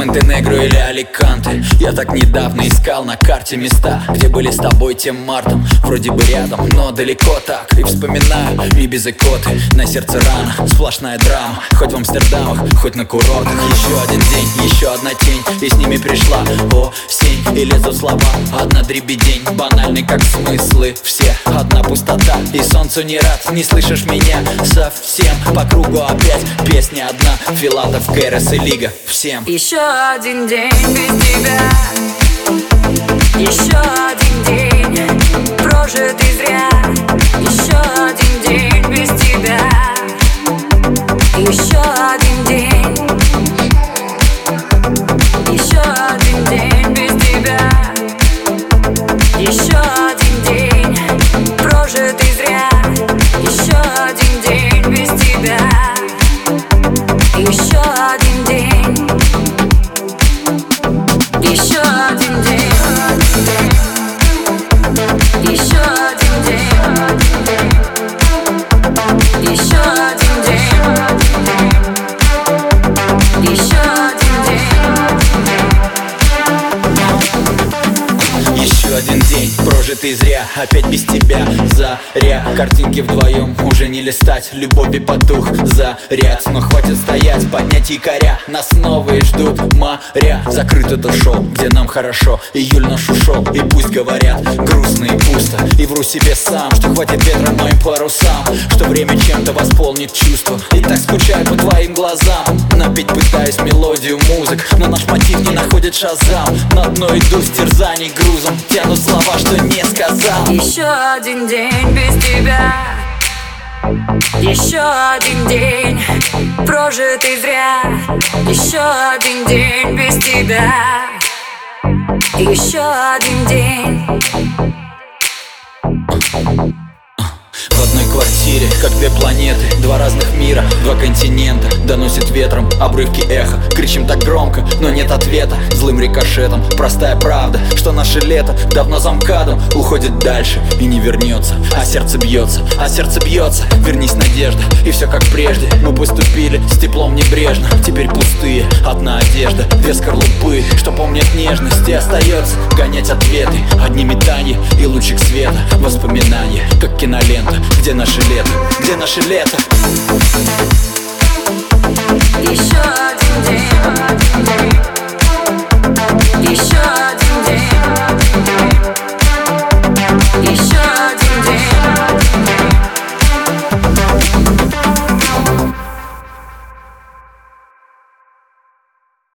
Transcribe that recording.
Монтенегро или Аликанте. Я так недавно искал на карте места, где были с тобой тем мартом. Вроде бы рядом, но далеко так. И вспоминаю Ибиз и Коты. На сердце рана, сплошная драма. Хоть в Амстердамах, хоть на курортах. Еще один день, еще одна тень, и с ними пришла осень. И лезут слова, одна дребедень, банальный как смыслы все. Одна пустота, и солнцу не рад. Не слышишь меня совсем. По кругу опять песня одна. Филатов, Кэрос и Лига. Всем еще один день без тебя. Еще один день прожитый зря. Еще один день без тебя. Еще один день. Еще один день без тебя. Еще один день прожитый зря. Еще один день без тебя. Еще один день. Еще один день. Еще один день. Еще один день. Еще один день. еще один день прожитый зря. Опять без тебя заря. Картинки вдвоем уже не листать. Любови потух заряд. Но хватит стоять, поднять якоря. Нас новые ждут моря. Закрыт это шоу, где нам хорошо. Июль наш ушел, и пусть говорят грустно и пусто. И вру себе сам, что хватит ветра моим парусам, что время чем-то восполнит чувства. И так скучаю по твоим глазам. Напеть пытаюсь мелодию музык, но наш мотив не находит шазам. На дно иду с терзаний грузом. Тяну слова, что не сказал. Еще один день без тебя. Еще один день прожитый зря. Еще один день без тебя. Еще один день. В одной квартире, как две планеты, два разных мира, два континента. Доносит ветром обрывки эха. Кричим так громко, но нет ответа. Злым рикошетом, простая правда, что наше лето давно за МКАДом уходит дальше и не вернется. А сердце бьется, а сердце бьется. Вернись, надежда, и все как прежде. Мы поступили с теплом небрежно. Теперь пустые, одна одежда, две скорлупы, что помнят нежность. И остается гонять ответы, одни метания и лучик света. Воспоминания, как кинолента. Где наше лето? Где наше лето? Еще